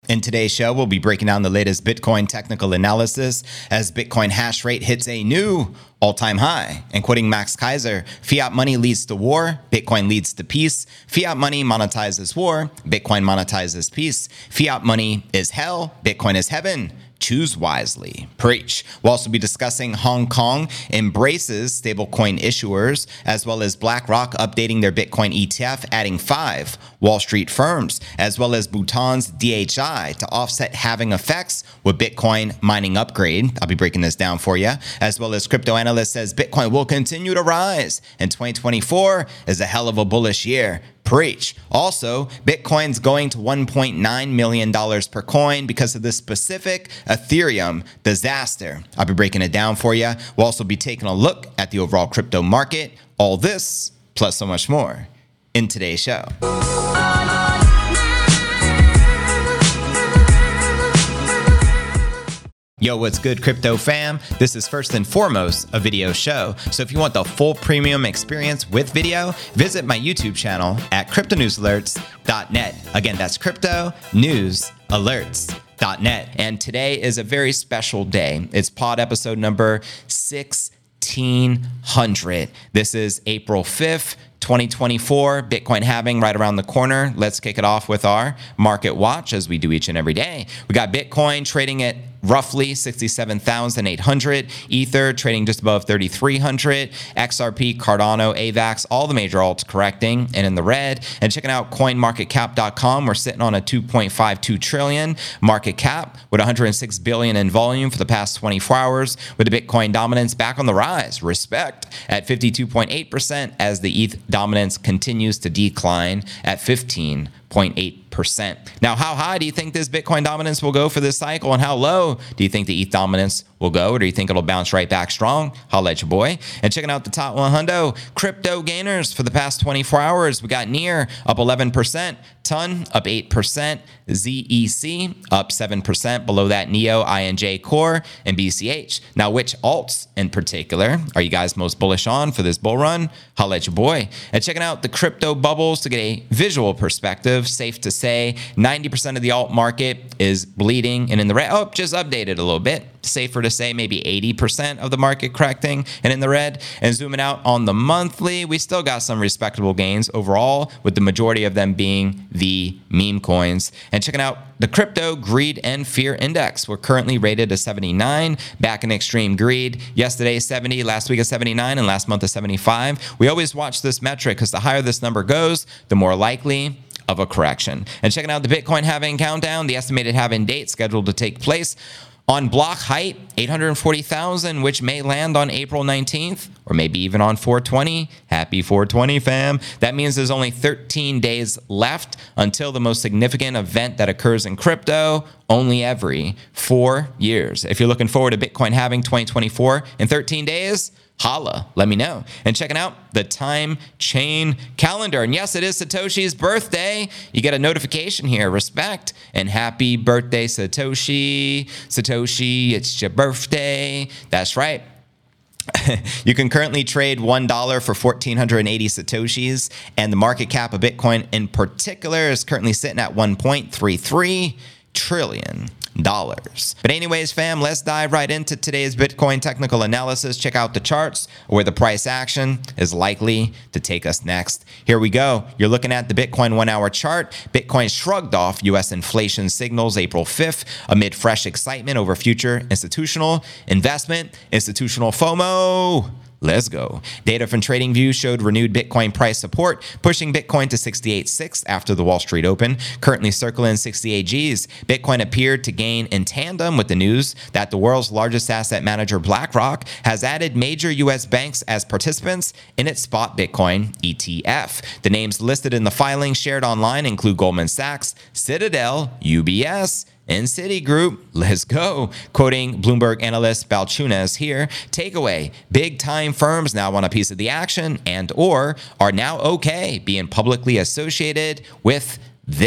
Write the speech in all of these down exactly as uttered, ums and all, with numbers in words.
In today's show, we'll be breaking down the latest Bitcoin technical analysis as Bitcoin hash rate hits a new all-time high. And quoting Max Keiser, fiat money leads to war, Bitcoin leads to peace. Fiat money monetizes war, Bitcoin monetizes peace. Fiat money is hell, Bitcoin is heaven. Choose wisely. Preach. We'll also be discussing Hong Kong embraces stablecoin issuers, as well as BlackRock updating their Bitcoin E T F, adding five Wall Street firms, as well as Bhutan's D H I to offset halving effects with Bitcoin mining upgrade. I'll be breaking this down for you. As well as crypto analyst says Bitcoin will continue to rise, and twenty twenty-four is a hell of a bullish year. Preach. Also, Bitcoin's going to one point nine million dollars per coin because of this specific Ethereum disaster. I'll be breaking it down for you. We'll also be taking a look at the overall crypto market. All this, plus so much more, in today's show. Yo, what's good, crypto fam? This is first and foremost a video show. So if you want the full premium experience with video, visit my YouTube channel at crypto news alerts dot net. Again, that's crypto news alerts dot net. And today is a very special day. It's pod episode number sixteen hundred. This is April fifth, twenty twenty-four, Bitcoin halving right around the corner. Let's kick it off with our market watch as we do each and every day. We got Bitcoin trading at roughly sixty-seven thousand eight hundred, Ether trading just above thirty-three hundred, X R P, Cardano, AVAX, all the major alts correcting and in the red. And checking out coin market cap dot com, we're sitting on a two point five two trillion market cap with one hundred six billion in volume for the past twenty-four hours, with the Bitcoin dominance back on the rise. Respect at fifty-two point eight percent as the E T H dominance continues to decline at fifteen point eight percent. Now, how high do you think this Bitcoin dominance will go for this cycle, and how low do you think the E T H dominance will go, or do you think it'll bounce right back strong? Holla at your boy. And checking out the top one hundred crypto gainers for the past twenty-four hours, we got Near up eleven percent, Ton up eight percent, Z E C up seven percent, below that Neo, I N J Core, and B C H. Now, which alts in particular are you guys most bullish on for this bull run? Holla at your boy. And checking out the crypto bubbles to get a visual perspective, safe to say ninety percent of the alt market is bleeding and in the red. Oh, just updated a little bit. Safer to say maybe eighty percent of the market correcting and in the red. And zooming out on the monthly, we still got some respectable gains overall, with the majority of them being the meme coins. And checking out the crypto greed and fear index, we're currently rated a seventy-nine, back in extreme greed. Yesterday seventy, last week a seventy-nine, and last month a seventy-five. We always watch this metric because the higher this number goes, the more likely of a correction. And checking out the Bitcoin halving countdown, the estimated halving date scheduled to take place on block height, eight hundred forty thousand, which may land on April nineteenth, or maybe even on four twenty. Happy four twenty, fam. That means there's only thirteen days left until the most significant event that occurs in crypto, only every four years. If you're looking forward to Bitcoin halving twenty twenty-four in thirteen days, holla, let me know. And checking out the time chain calendar. And yes, it is Satoshi's birthday. You get a notification here. Respect and happy birthday, Satoshi. Satoshi, it's your birthday. That's right. You can currently trade one dollar for one thousand four hundred eighty Satoshis, and the market cap of Bitcoin in particular is currently sitting at one point three three trillion dollars. But anyways, fam, let's dive right into today's Bitcoin technical analysis. Check out the charts where the price action is likely to take us next. Here we go. You're looking at the Bitcoin one-hour chart. Bitcoin shrugged off U S inflation signals April fifth amid fresh excitement over future institutional investment, institutional FOMO. Let's go. Data from TradingView showed renewed Bitcoin price support, pushing Bitcoin to sixty-eight point six after the Wall Street Open, currently circling sixty-eight G's. Bitcoin appeared to gain in tandem with the news that the world's largest asset manager, BlackRock, has added major U S banks as participants in its spot Bitcoin E T F. The names listed in the filing shared online include Goldman Sachs, Citadel, U B S, and Citigroup. Let's go. Quoting Bloomberg analyst Balchunas here, takeaway, big time firms now want a piece of the action and or are now okay being publicly associated with this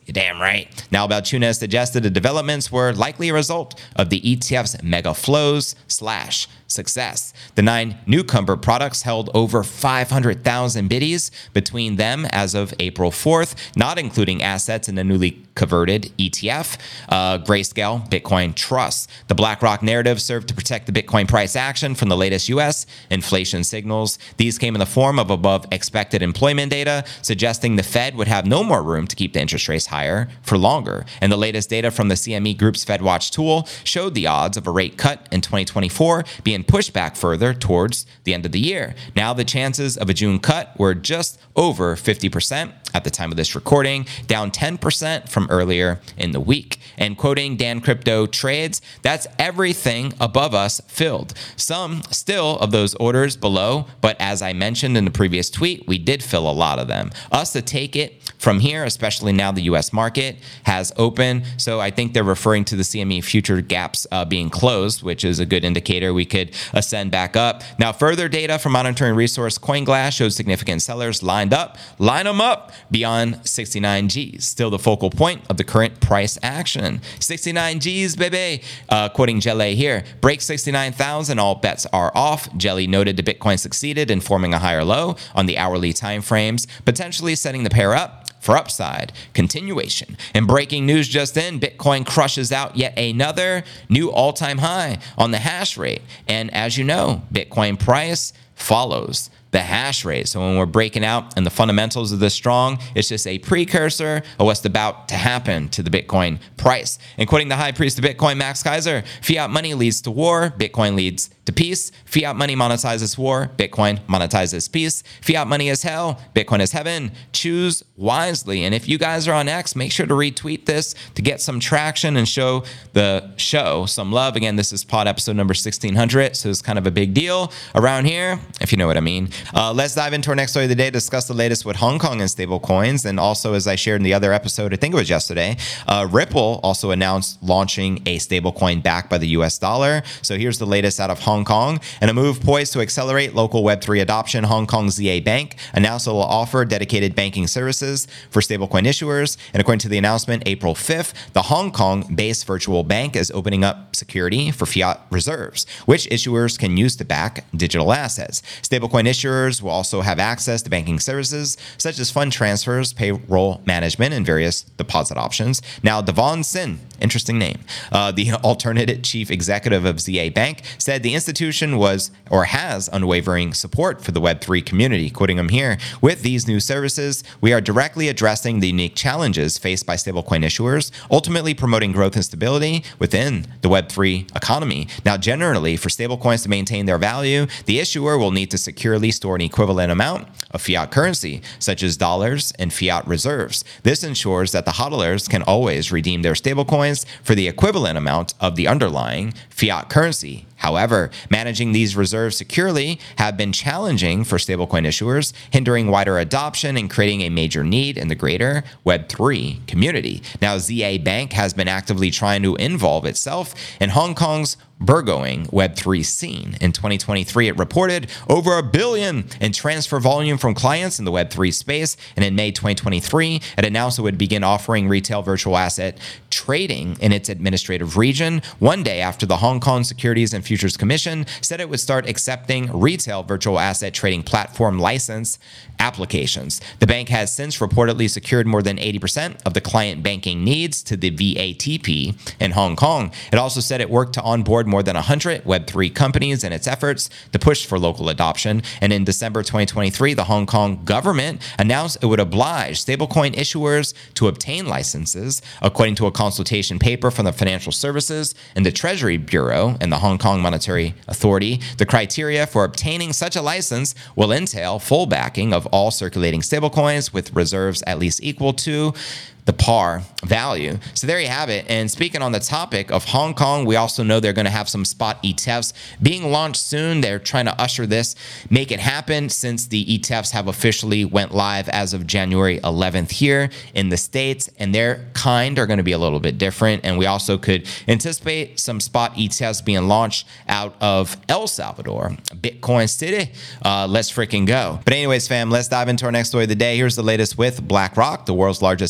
You're damn right. Now, Balchunas suggested the developments were likely a result of the E T F's mega flows slash success. The nine newcomer products held over five hundred thousand biddies between them as of April fourth, not including assets in the newly converted E T F, uh, Grayscale Bitcoin Trust. The BlackRock narrative served to protect the Bitcoin price action from the latest U S inflation signals. These came in the form of above expected employment data, suggesting the Fed would have no more room to keep the interest rates higher for longer. And the latest data from the C M E Group's FedWatch tool showed the odds of a rate cut in twenty twenty-four being pushed back further towards the end of the year. Now the chances of a June cut were just over fifty percent at the time of this recording, down ten percent from earlier in the week. And quoting Dan Crypto Trades, that's everything above us filled. Some still of those orders below, but as I mentioned in the previous tweet, we did fill a lot of them. Us to take it from here, especially now the U S market has opened. So I think they're referring to the C M E future gaps uh, being closed, which is a good indicator we could ascend back up. Now, further data from monitoring resource CoinGlass shows significant sellers lined up, line them up beyond sixty-nine G's. Still the focal point of the current price action. sixty-nine G's, baby. Uh, quoting Jelly here, break sixty-nine thousand, all bets are off. Jelly noted the Bitcoin succeeded in forming a higher low on the hourly timeframes, potentially setting the pair up for upside continuation. And breaking news just in, Bitcoin crushes out yet another new all-time high on the hash rate. And as you know, Bitcoin price follows the hash rate. So when we're breaking out and the fundamentals of this strong, it's just a precursor of what's about to happen to the Bitcoin price. And quoting the high priest of Bitcoin, Max Kaiser, fiat money leads to war, Bitcoin leads to peace. Fiat money monetizes war, Bitcoin monetizes peace. Fiat money is hell, Bitcoin is heaven. Choose wisely. And if you guys are on X, make sure to retweet this to get some traction and show the show some love. Again, this is pod episode number sixteen hundred, so it's kind of a big deal around here, if you know what I mean. Uh, let's dive into our next story of the day, discuss the latest with Hong Kong and stable coins. And also, as I shared in the other episode, I think it was yesterday, uh, Ripple also announced launching a stable coin backed by the U S dollar. So here's the latest out of Hong Kong. And a move poised to accelerate local Web three adoption, Hong Kong Z A Bank announced it will offer dedicated banking services for stablecoin issuers. And according to the announcement, April fifth, the Hong Kong-based virtual bank is opening up security for fiat reserves, which issuers can use to back digital assets. Stablecoin issuers will also have access to banking services such as fund transfers, payroll management, and various deposit options. Now, Devon Sin, interesting name, uh, the alternative chief executive of Z A Bank, said the institution was or has unwavering support for the Web three community. Quoting him here, with these new services, we are directly addressing the unique challenges faced by stablecoin issuers, ultimately promoting growth and stability within the Web three economy. Now, generally, for stablecoins to maintain their value, the issuer will need to securely store an equivalent amount of fiat currency, such as dollars and fiat reserves. This ensures that the hodlers can always redeem their stablecoins for the equivalent amount of the underlying fiat currency. However, managing these reserves securely have been challenging for stablecoin issuers, hindering wider adoption and creating a major need in the greater Web three community. Now, Z A Bank has been actively trying to involve itself in Hong Kong's burgeoning Web three scene. In twenty twenty-three, it reported over a billion in transfer volume from clients in the Web three space. And in May twenty twenty-three, it announced it would begin offering retail virtual asset trading in its administrative region one day after the Hong Kong Securities and Futures Commission said it would start accepting retail virtual asset trading platform license applications. The bank has since reportedly secured more than eighty percent of the client banking needs to the V A T P in Hong Kong. It also said it worked to onboard more than one hundred Web three companies in its efforts to push for local adoption. And in December twenty twenty-three, the Hong Kong government announced it would oblige stablecoin issuers to obtain licenses. According to a consultation paper from the Financial Services and the Treasury Bureau and the Hong Kong Monetary Authority, the criteria for obtaining such a license will entail full backing of all circulating stablecoins with reserves at least equal to the par value. So there you have it. And speaking on the topic of Hong Kong, we also know they're going to have some spot E T Fs being launched soon. They're trying to usher this, make it happen, since the E T Fs have officially went live as of January eleventh here in the States, and their kind are going to be a little bit different. And we also could anticipate some spot E T Fs being launched out of El Salvador, Bitcoin City. Uh, let's freaking go. But anyways, fam, let's dive into our next story of the day. Here's the latest with BlackRock, the world's largest asset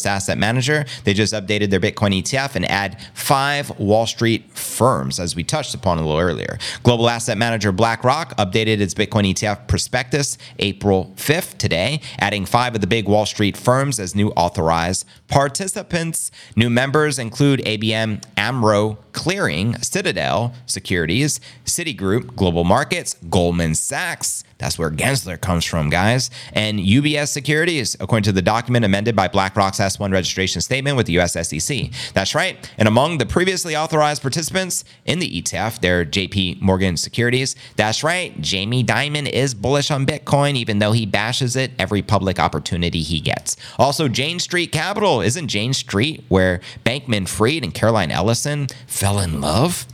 manager. They just updated their Bitcoin E T F and add five Wall Street firms, as we touched upon a little earlier. Global asset manager BlackRock updated its Bitcoin E T F prospectus April fifth today, adding five of the big Wall Street firms as new authorized participants. New members include A B M AMRO Clearing, Citadel Securities, Citigroup Global Markets, Goldman Sachs, that's where Gensler comes from, guys, and U B S Securities, according to the document amended by BlackRock's S one registration statement with the U S S E C. That's right. And among the previously authorized participants in the E T F, they're J P Morgan Securities. That's right. Jamie Dimon is bullish on Bitcoin, even though he bashes it every public opportunity he gets. Also, Jane Street Capital. Isn't Jane Street where Bankman-Fried and Caroline Ellison fell in love?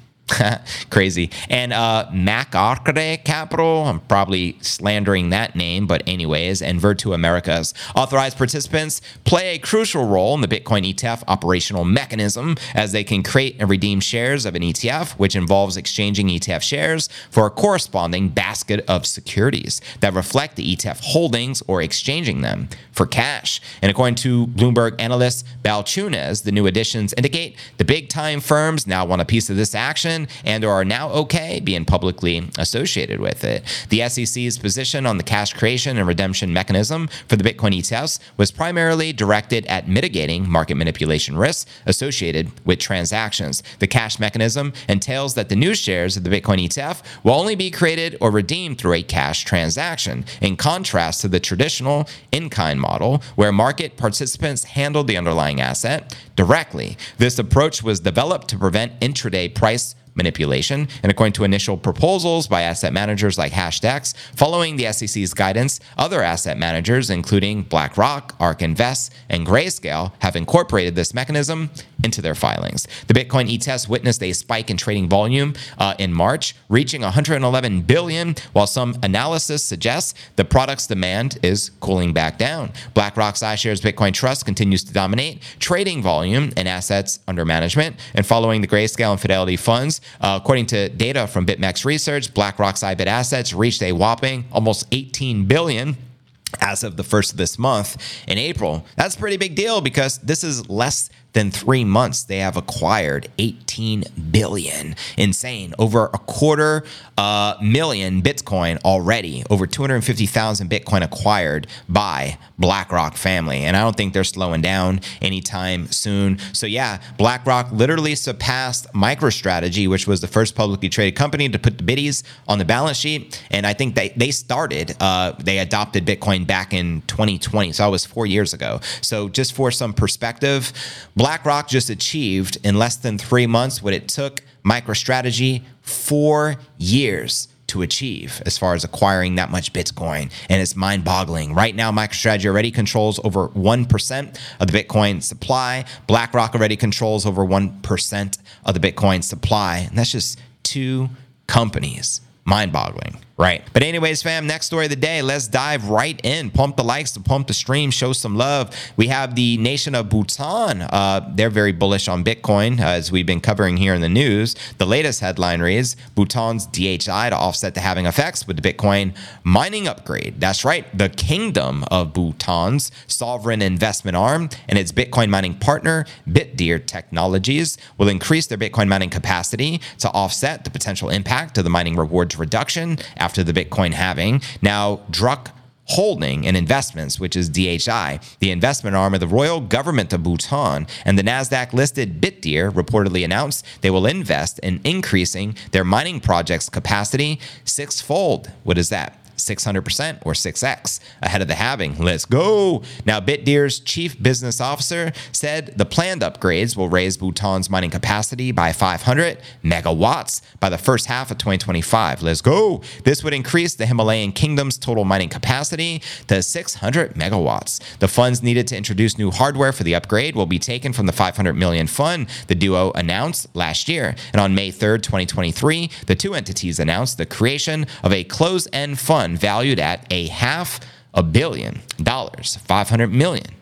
Crazy. And uh, Macquarie Capital, I'm probably slandering that name, but anyways, and Virtu Americas. Authorized participants play a crucial role in the Bitcoin E T F operational mechanism, as they can create and redeem shares of an E T F, which involves exchanging E T F shares for a corresponding basket of securities that reflect the E T F holdings, or exchanging them for cash. And according to Bloomberg analyst Balchunas, the new additions indicate the big time firms now want a piece of this action and are now okay being publicly associated with it. The S E C's position on the cash creation and redemption mechanism for the Bitcoin E T Fs was primarily directed at mitigating market manipulation risks associated with transactions. The cash mechanism entails that the new shares of the Bitcoin E T F will only be created or redeemed through a cash transaction, in contrast to the traditional in-kind model, where market participants handled the underlying asset directly. This approach was developed to prevent intraday price manipulation, and according to initial proposals by asset managers like Hashdex, following the S E C's guidance, other asset managers, including BlackRock, ARK Invest, and Grayscale, have incorporated this mechanism into their filings. The Bitcoin E T Fs witnessed a spike in trading volume uh, in March, reaching one hundred eleven billion dollars, while some analysis suggests the product's demand is cooling back down. BlackRock's iShares Bitcoin Trust continues to dominate trading volume and assets under management, and following the Grayscale and Fidelity funds, Uh, according to data from BitMEX Research, BlackRock's I B I T assets reached a whopping almost eighteen billion dollars as of the first of this month in April. That's a pretty big deal, because this is less than three months they have acquired eighteen billion. Insane. Over a quarter uh, million Bitcoin already. Over two hundred fifty thousand Bitcoin acquired by BlackRock family. And I don't think they're slowing down anytime soon. So yeah, BlackRock literally surpassed MicroStrategy, which was the first publicly traded company to put the biddies on the balance sheet. And I think they, they started, uh, they adopted Bitcoin back in twenty twenty. So that was four years ago. So just for some perspective, BlackRock just achieved in less than three months what it took MicroStrategy four years to achieve as far as acquiring that much Bitcoin. And it's mind-boggling. Right now, MicroStrategy already controls over one percent of the Bitcoin supply. BlackRock already controls over one percent of the Bitcoin supply. And that's just two companies. Mind-boggling, right? But anyways, fam, next story of the day, let's dive right in. Pump the likes, to pump the stream, show some love. We have the nation of Bhutan. Uh, they're very bullish on Bitcoin, uh, as we've been covering here in the news. The latest headline reads, Bhutan's D H I to offset the halving effects with the Bitcoin mining upgrade. That's right. The Kingdom of Bhutan's sovereign investment arm and its Bitcoin mining partner, Bitdeer Technologies, will increase their Bitcoin mining capacity to offset the potential impact of the mining rewards reduction after the Bitcoin halving. Now, Druk Holding and Investments, which is D H I, the investment arm of the royal government of Bhutan, and the NASDAQ-listed Bitdeer reportedly announced they will invest in increasing their mining project's capacity sixfold. What is that? six hundred percent or six x ahead of the halving. Let's go. Now, Bitdeer's chief business officer said the planned upgrades will raise Bhutan's mining capacity by five hundred megawatts by the first half of twenty twenty-five. Let's go. This would increase the Himalayan kingdom's total mining capacity to six hundred megawatts. The funds needed to introduce new hardware for the upgrade will be taken from the five hundred million fund the duo announced last year. And on May third, twenty twenty-three, the two entities announced the creation of a closed-end fund valued at a half a billion dollars, five hundred million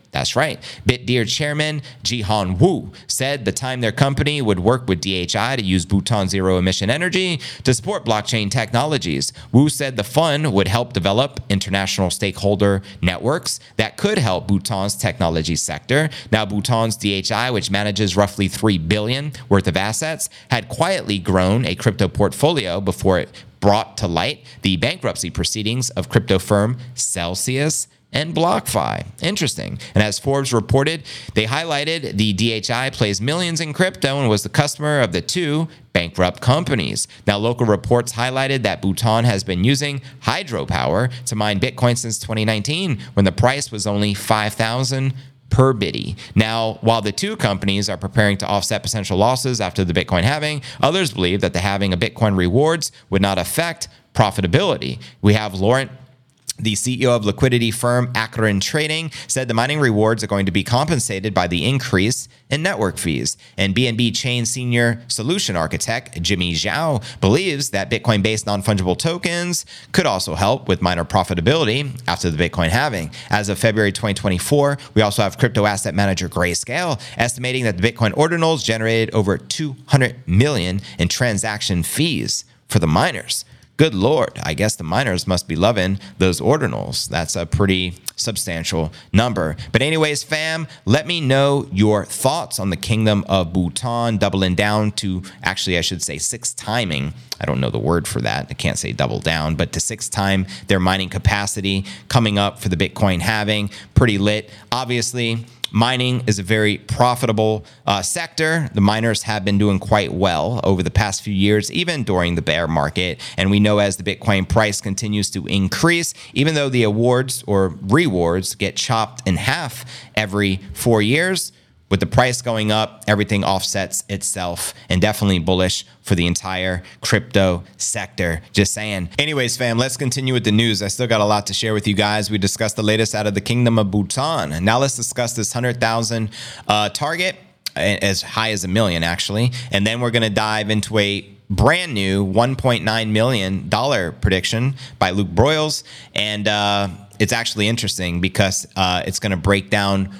That's right. Bitdeer chairman Jihan Wu said the time their company would work with D H I to use Bhutan zero-emission energy to support blockchain technologies. Wu said the fund would help develop international stakeholder networks that could help Bhutan's technology sector. Now, Bhutan's D H I, which manages roughly three billion dollars worth of assets, had quietly grown a crypto portfolio before it brought to light the bankruptcy proceedings of crypto firm Celsius and BlockFi. Interesting. And as Forbes reported, they highlighted the D H I plays millions in crypto and was the customer of the two bankrupt companies. Now, local reports highlighted that Bhutan has been using hydropower to mine Bitcoin since twenty nineteen, when the price was only five thousand per biddy. Now, while the two companies are preparing to offset potential losses after the Bitcoin halving, others believe that the halving of Bitcoin rewards would not affect profitability. We have Laurent, the C E O of liquidity firm Akron Trading, said the mining rewards are going to be compensated by the increase in network fees. And B N B Chain senior solution architect Jimmy Zhao believes that Bitcoin-based non-fungible tokens could also help with miner profitability after the Bitcoin halving. As of February twenty twenty-four, we also have crypto asset manager Grayscale estimating that the Bitcoin ordinals generated over two hundred million dollars in transaction fees for the miners. Good Lord, I guess the miners must be loving those ordinals. That's a pretty substantial number. But anyways, fam, let me know your thoughts on the Kingdom of Bhutan doubling down to, actually, I should say six timing. I don't know the word for that. I can't say double down, but to six time their mining capacity coming up for the Bitcoin halving. Pretty lit. Obviously, mining is a very profitable uh, sector. The miners have been doing quite well over the past few years, even during the bear market. And we know as the Bitcoin price continues to increase, even though the awards or rewards get chopped in half every four years, with the price going up, everything offsets itself, and definitely bullish for the entire crypto sector. Just saying. Anyways, fam, let's continue with the news. I still got a lot to share with you guys. We discussed the latest out of the Kingdom of Bhutan. Now let's discuss this one hundred thousand uh, target, as high as a million, actually. And then we're going to dive into a brand new one point nine million dollars prediction by Luke Broyles. And uh, it's actually interesting because uh, it's going to break down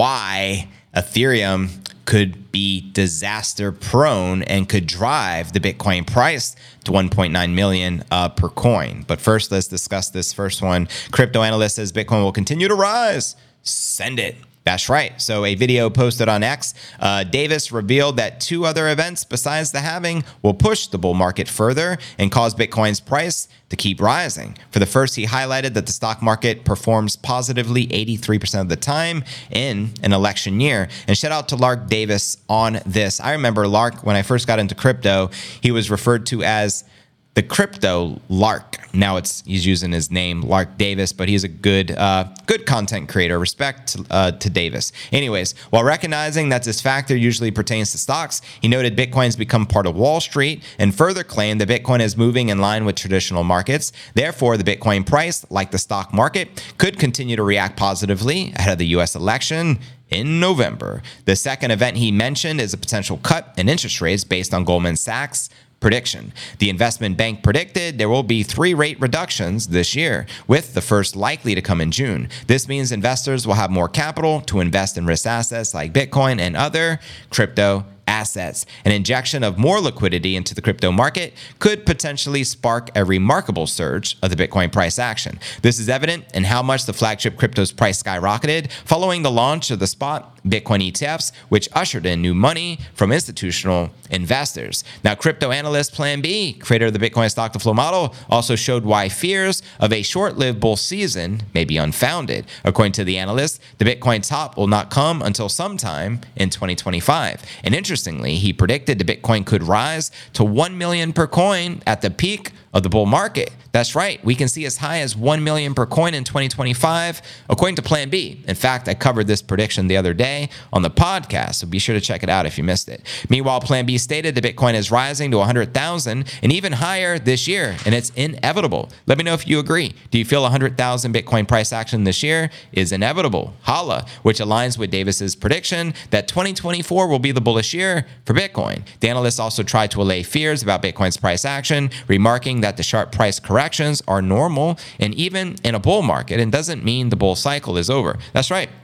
why Ethereum could be disaster prone and could drive the Bitcoin price to one point nine million uh, per coin. But first, let's discuss this first one. Crypto analyst says Bitcoin will continue to rise. Send it. That's right. So a video posted on X, uh, Davis revealed that two other events besides the halving will push the bull market further and cause Bitcoin's price to keep rising. For the first, he highlighted that the stock market performs positively eighty-three percent of the time in an election year. And shout out to Lark Davis on this. I remember Lark, when I first got into crypto, he was referred to as the crypto Lark. Now it's he's using his name Lark Davis, but he's a good uh, good content creator. Respect to, uh, to Davis. Anyways, while recognizing that this factor usually pertains to stocks, he noted Bitcoin's become part of Wall Street and further claimed that Bitcoin is moving in line with traditional markets. Therefore, the Bitcoin price, like the stock market, could continue to react positively ahead of the U S election in November. The second event he mentioned is a potential cut in interest rates based on Goldman Sachs prediction. The investment bank predicted there will be three rate reductions this year, with the first likely to come in June. This means investors will have more capital to invest in risk assets like Bitcoin and other crypto assets. An injection of more liquidity into the crypto market could potentially spark a remarkable surge of the Bitcoin price action. This is evident in how much the flagship crypto's price skyrocketed following the launch of the spot Bitcoin E T Fs, which ushered in new money from institutional investors. Now, crypto analyst Plan B, creator of the Bitcoin stock to flow model, also showed why fears of a short-lived bull season may be unfounded. According to the analyst, the Bitcoin top will not come until sometime in twenty twenty-five. And interestingly, he predicted the Bitcoin could rise to one million per coin at the peak of the bull market. That's right. We can see as high as one million per coin in twenty twenty-five, according to Plan B. In fact, I covered this prediction the other day on the podcast, so be sure to check it out if you missed it. Meanwhile, Plan B stated the Bitcoin is rising to one hundred thousand and even higher this year, and it's inevitable. Let me know if you agree. Do you feel one hundred thousand Bitcoin price action this year is inevitable? Holla, which aligns with Davis's prediction that twenty twenty-four will be the bullish year for Bitcoin. The analyst also tried to allay fears about Bitcoin's price action, remarking that the sharp price corrections are normal and even in a bull market and doesn't mean the bull cycle is over. That's right.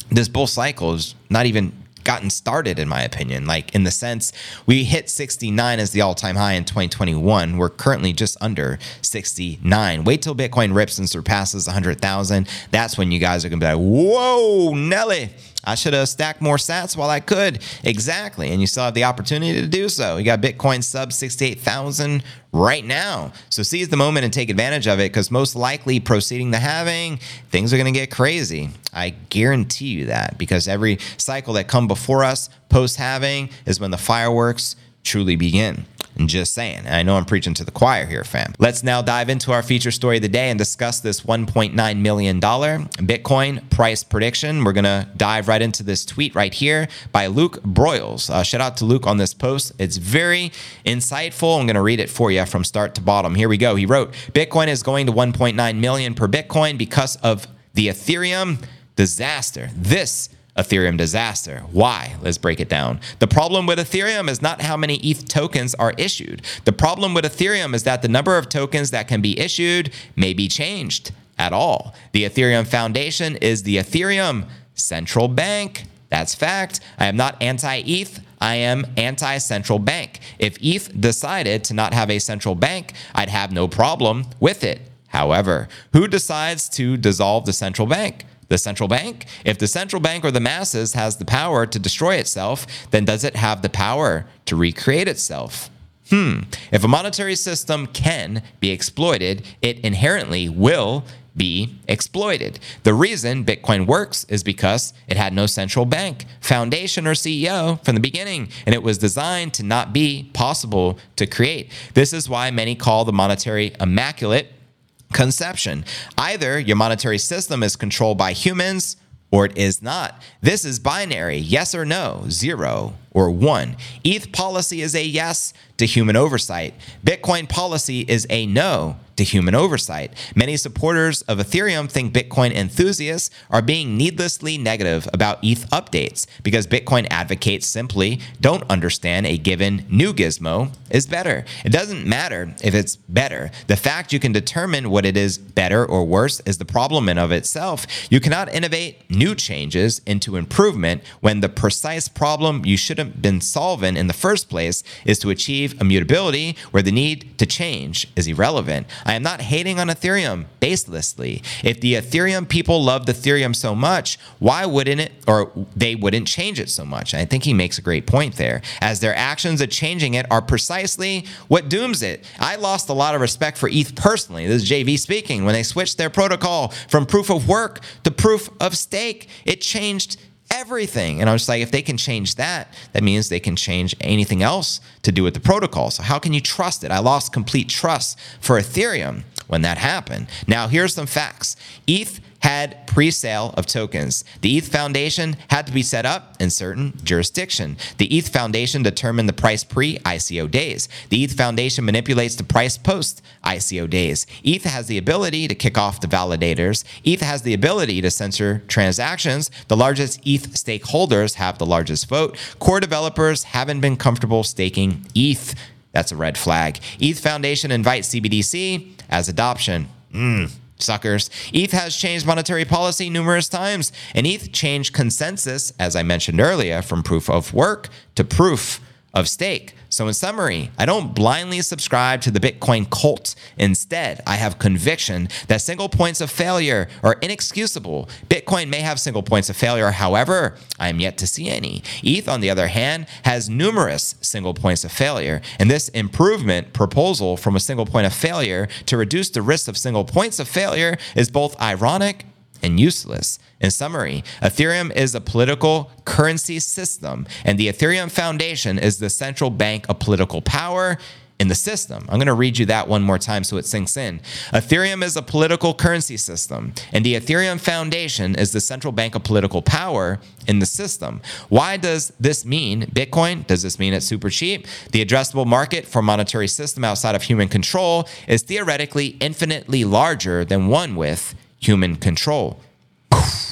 this bull cycle is not even gotten started, in my opinion. Like, in the sense, we hit sixty-nine as the all-time high in twenty twenty-one. We're currently just under sixty-nine. Wait till Bitcoin rips and surpasses one hundred thousand. That's when you guys are going to be like, whoa, Nelly, I should have stacked more sats while I could. Exactly. And you still have the opportunity to do so. You got Bitcoin sub sixty-eight thousand right now. So seize the moment and take advantage of it, because most likely proceeding the halving, things are going to get crazy. I guarantee you that, because every cycle that come before us post-halving is when the fireworks truly begin. And just saying. And I know I'm preaching to the choir here, fam. Let's now dive into our feature story of the day and discuss this one point nine million dollars Bitcoin price prediction. We're going to dive right into this tweet right here by Luke Broyles. Uh, shout out to Luke on this post. It's very insightful. I'm going to read it for you from start to bottom. Here we go. He wrote, Bitcoin is going to one point nine million per Bitcoin because of the Ethereum disaster. This Ethereum disaster. Why? Let's break it down. The problem with Ethereum is not how many E T H tokens are issued. The problem with Ethereum is that the number of tokens that can be issued may be changed at all. The Ethereum Foundation is the Ethereum central bank. That's fact. I am not anti-E T H. I am anti-central bank. If E T H decided to not have a central bank, I'd have no problem with it. However, who decides to dissolve the central bank? The central bank? If the central bank or the masses has the power to destroy itself, then does it have the power to recreate itself? Hmm. If a monetary system can be exploited, it inherently will be exploited. The reason Bitcoin works is because it had no central bank, foundation, or C E O from the beginning, and it was designed to not be possible to create. This is why many call the monetary immaculate conception. Either your monetary system is controlled by humans or it is not. This is binary, yes or no, zero or one. E T H policy is a yes to human oversight. Bitcoin policy is a no to human oversight. Many supporters of Ethereum think Bitcoin enthusiasts are being needlessly negative about E T H updates because Bitcoin advocates simply don't understand a given new gizmo is better. It doesn't matter if it's better. The fact you can determine what it is better or worse is the problem in of itself. You cannot innovate new changes into improvement when the precise problem you should have been solving in the first place is to achieve immutability where the need to change is irrelevant. I am not hating on Ethereum baselessly. If the Ethereum people loved Ethereum so much, why wouldn't it, or they wouldn't change it so much? I think he makes a great point there, as their actions of changing it are precisely what dooms it. I lost a lot of respect for E T H personally. This is J V speaking. When they switched their protocol from proof of work to proof of stake, it changed everything. And I was like, if they can change that, that means they can change anything else to do with the protocol. So how can you trust it? I lost complete trust for Ethereum when that happened. Now, here's some facts. E T H had pre-sale of tokens. The E T H Foundation had to be set up in certain jurisdiction. The E T H Foundation determined the price pre-I C O days. The E T H Foundation manipulates the price post-I C O days. E T H has the ability to kick off the validators. E T H has the ability to censor transactions. The largest E T H stakeholders have the largest vote. Core developers haven't been comfortable staking E T H. That's a red flag. E T H Foundation invites C B D C as adoption. Mm. Suckers. E T H has changed monetary policy numerous times, and E T H changed consensus, as I mentioned earlier, from proof of work to proof of stake. So in summary, I don't blindly subscribe to the Bitcoin cult. Instead, I have conviction that single points of failure are inexcusable. Bitcoin may have single points of failure. However, I am yet to see any. E T H, on the other hand, has numerous single points of failure. And this improvement proposal from a single point of failure to reduce the risk of single points of failure is both ironic and useless. In summary, Ethereum is a political currency system, and the Ethereum Foundation is the central bank of political power in the system. I'm going to read you that one more time so it sinks in. Ethereum is a political currency system, and the Ethereum Foundation is the central bank of political power in the system. Why does this mean Bitcoin? Does this mean it's super cheap? The addressable market for monetary system outside of human control is theoretically infinitely larger than one with human control.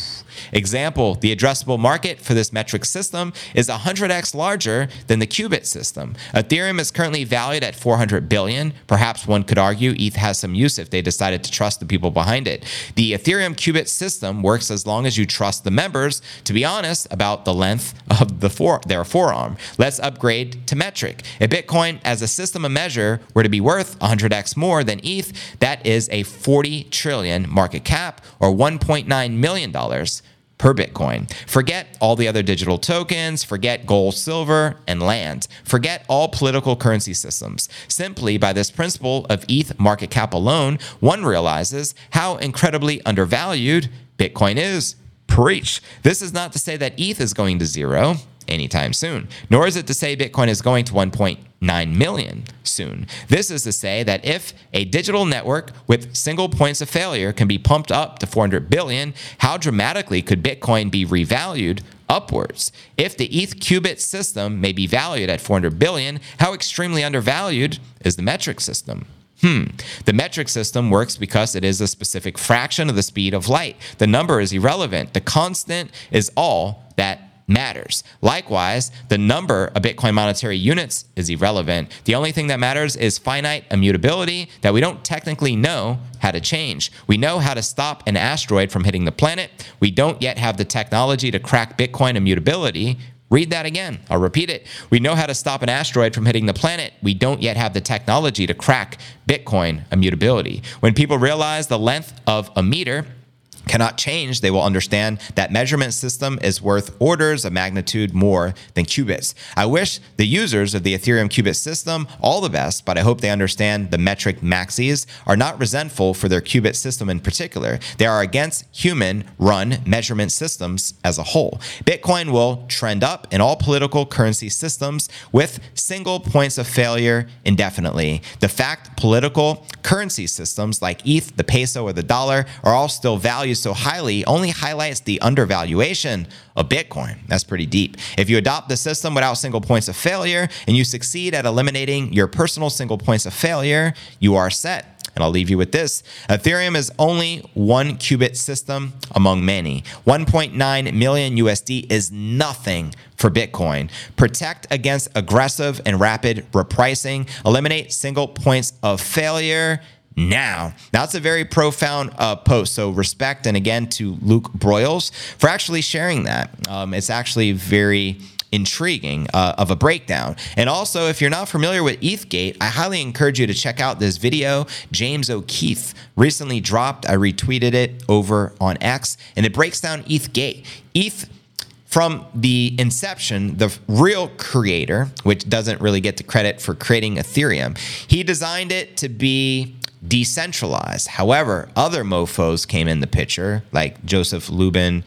Example, the addressable market for this metric system is one hundred x larger than the qubit system. Ethereum is currently valued at four hundred billion. Perhaps one could argue E T H has some use if they decided to trust the people behind it. The Ethereum qubit system works as long as you trust the members to be honest about the length of the fore, their forearm. Let's upgrade to metric. If Bitcoin as a system of measure were to be worth one hundred x more than E T H, that is a forty trillion market cap or one point nine million dollars per Bitcoin. Forget all the other digital tokens, forget gold, silver, and land. Forget all political currency systems. Simply by this principle of E T H market cap alone, one realizes how incredibly undervalued Bitcoin is. Preach. This is not to say that E T H is going to zero anytime soon, nor is it to say Bitcoin is going to one point nine million soon. This is to say that if a digital network with single points of failure can be pumped up to four hundred billion, how dramatically could Bitcoin be revalued upwards? If the E T H qubit system may be valued at four hundred billion, how extremely undervalued is the metric system? Hmm. The metric system works because it is a specific fraction of the speed of light. The number is irrelevant. The constant is all that matters. Likewise, the number of Bitcoin monetary units is irrelevant. The only thing that matters is finite immutability that we don't technically know how to change. We know how to stop an asteroid from hitting the planet. We don't yet have the technology to crack Bitcoin immutability. Read that again. I'll repeat it. We know how to stop an asteroid from hitting the planet. We don't yet have the technology to crack Bitcoin immutability. When people realize the length of a meter cannot change, they will understand that measurement system is worth orders of magnitude more than qubits. I wish the users of the Ethereum qubit system all the best, but I hope they understand the metric maxis are not resentful for their qubit system in particular. They are against human-run measurement systems as a whole. Bitcoin will trend up in all political currency systems with single points of failure indefinitely. The fact political currency systems like E T H, the peso, or the dollar are all still valued so highly only highlights the undervaluation of Bitcoin. That's pretty deep. If you adopt the system without single points of failure and you succeed at eliminating your personal single points of failure, you are set. And I'll leave you with this. Ethereum is only one qubit system among many. one point nine million U S D is nothing for Bitcoin. Protect against aggressive and rapid repricing. Eliminate single points of failure now. That's a very profound uh, post. So respect, and again, to Luke Broyles for actually sharing that. Um, it's actually very intriguing uh, of a breakdown. And also, if you're not familiar with E T H Gate, I highly encourage you to check out this video James O'Keefe recently dropped. I retweeted it over on X, and it breaks down E T H Gate. E T H, from the inception, the real creator, which doesn't really get the credit for creating Ethereum, he designed it to be decentralized. However, other mofos came in the picture, like Joseph Lubin,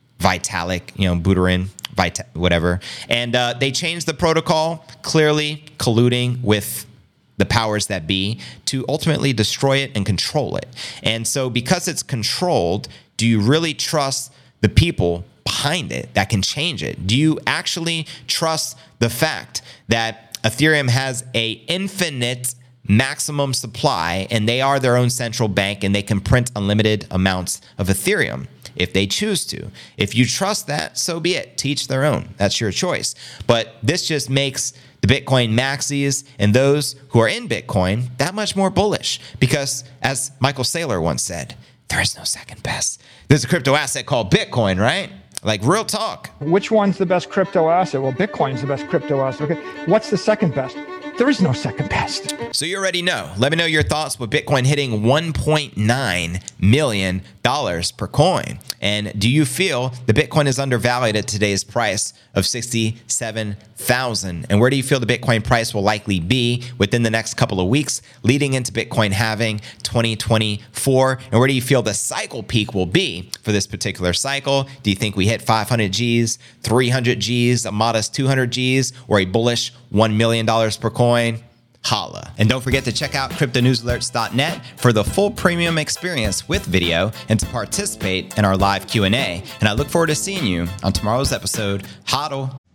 Vitalik, you know, Buterin, Vita, whatever. And uh, they changed the protocol, clearly colluding with the powers that be to ultimately destroy it and control it. And so because it's controlled, do you really trust the people behind it that can change it? Do you actually trust the fact that Ethereum has a infinite maximum supply and they are their own central bank and they can print unlimited amounts of Ethereum if they choose to? If you trust that, so be it. Teach their own. That's your choice. But this just makes the Bitcoin maxis and those who are in Bitcoin that much more bullish because, as Michael Saylor once said, there is no second best. There's a crypto asset called Bitcoin, right? Like, real talk. Which one's the best crypto asset? Well, Bitcoin's the best crypto asset. Okay. What's the second best? There is no second best. So you already know. Let me know your thoughts with Bitcoin hitting one point nine million dollars per coin. And do you feel the Bitcoin is undervalued at today's price of sixty-seven thousand dollars? And where do you feel the Bitcoin price will likely be within the next couple of weeks leading into Bitcoin halving twenty twenty-four? And where do you feel the cycle peak will be for this particular cycle? Do you think we hit five hundred G's, three hundred G's, a modest two hundred G's, or a bullish one million dollars per coin? Holla. And don't forget to check out crypto news alerts dot net for the full premium experience with video and to participate in our live Q and A. And I look forward to seeing you on tomorrow's episode. Hodl.